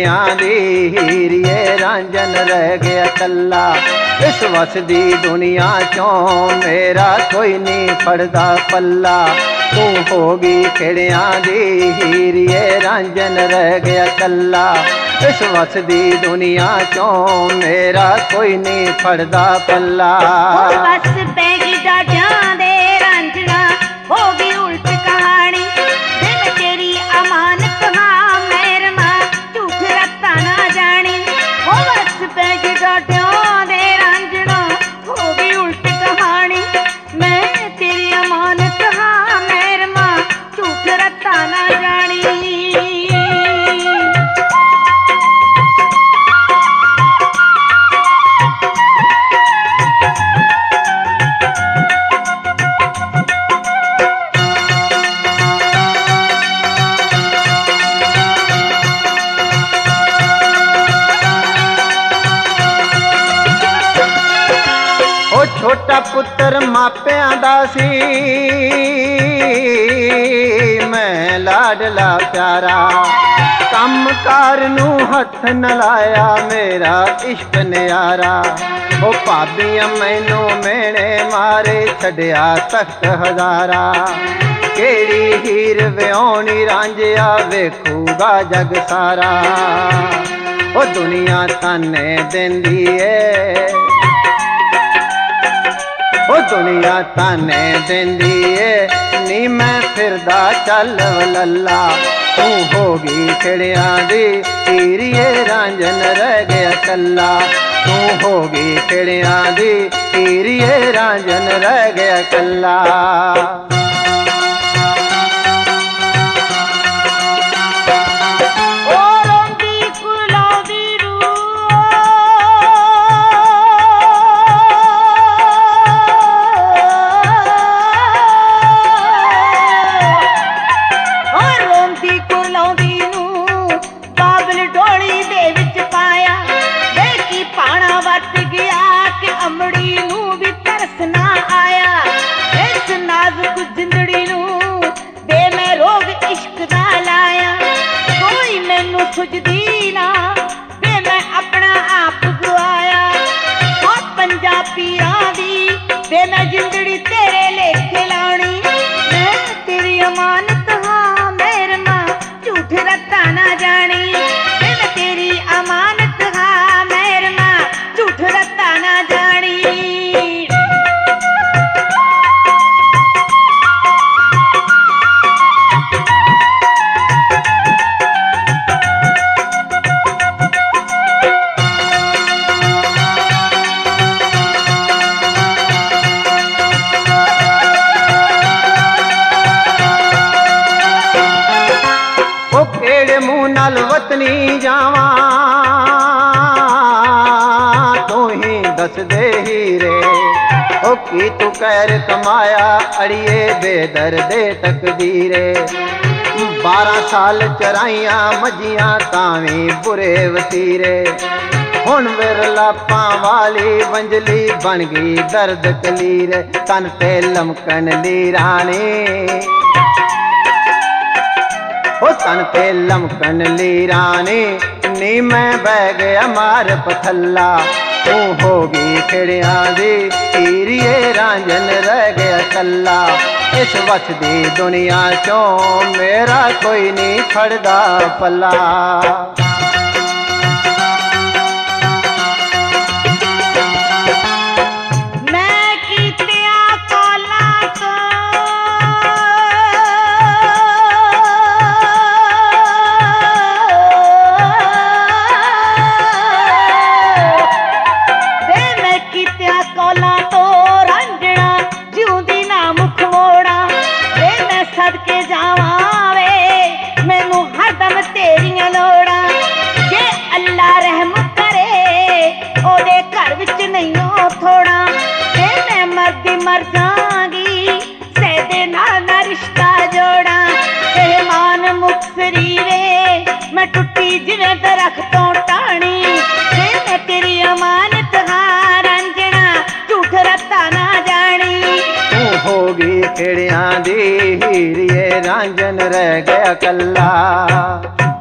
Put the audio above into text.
खिड़ियां दी हीरिए रांझन रह गया कल्ला। इस वसदी दुनिया चों मेरा कोई नहीं फड़दा पल्ला। तू होगी खिड़ियां दी हीरिए रांझन रह गया कल्ला। इस वसदी दुनिया चों मेरा कोई नहीं फड़दा पल्ला। बस पैगी डाढियां दे रांझना होगी उल्ट कहानी। दिल तेरी अमानत हां मेरे मां झूठ रत्ता ना जानी। ओ बस पैगी डाढियां दे रांझना होगी उल्ट कहानी। मैं तेरी अमानत हां मेरे मां झूठ रत्ता ना जानी। छोटा पुत्र मापियां दा सी मैं लाडला प्यारा। कम कार नू हथ न लाया मेरा इश्क न्यारा। ओ भाबियां मैनू मेणे मारे छड़िया तख्त हजारा। केड़ी हीर व्योणी रांझिया वेखूगा जग सारा। ओ दुनिया ताने देंदी है ओ दुनिया ताने देंदी है नी मैं फिरदा चल वलल्ला। तू होगी खिड़ियां दी हीरिए रांझन रह गया कल्ला। तू होगी खिड़ियां दी हीरिए रांझन रह गया कल्ला। खुजदी ना वे मैं अपना आप गवाया। और पंजाबियां दी वे मैं जिंदड़ी तेरे लेखे लानी। मैं तेरी अमानत हां मेरे मां झूठ रत्ता ना जानी। मैं तेरी अमानत हां मेरे मां झूठ रत्ता ना जानी। नाल वतनी जावा तू ही दस दे हीरे। ओ की तू कैर कमाया अड़िए बेदर्दे तकदीरे। 12 साल चराइया मजियां तावी बुरे वतीरे। हुण विरलापा वाली वंजली बन गई दर्द कलीर। तन ते लमकन ली रानी ओ तन ते लमकन ली रानी। नी मैं बह गया मार पथल्ला। तू होगी खिड़ियां दी हीरिए रांझन रह गया कल्ला। इस वसदी दुनिया चों मेरा कोई नहीं फड़दा पल्ला। सदके जावा वे मैनू हरदम तेरियां लोड़ा। जे अल्लाह रहम करे ओदे घर विच नहीं हो थोड़ा। जे मैं मरदी मर जांगी सैदे नाल ना रिश्ता जोड़ा। रहमान मुक्सरी वे मैं टुटी जिवें दरख्तों टाणी। जे मैं तेरी अमानत हां रांझना झूठ रत्ता ना जानी। तू होगी खिड़ियां दी हीरिए रांझन रह गया कल्ला।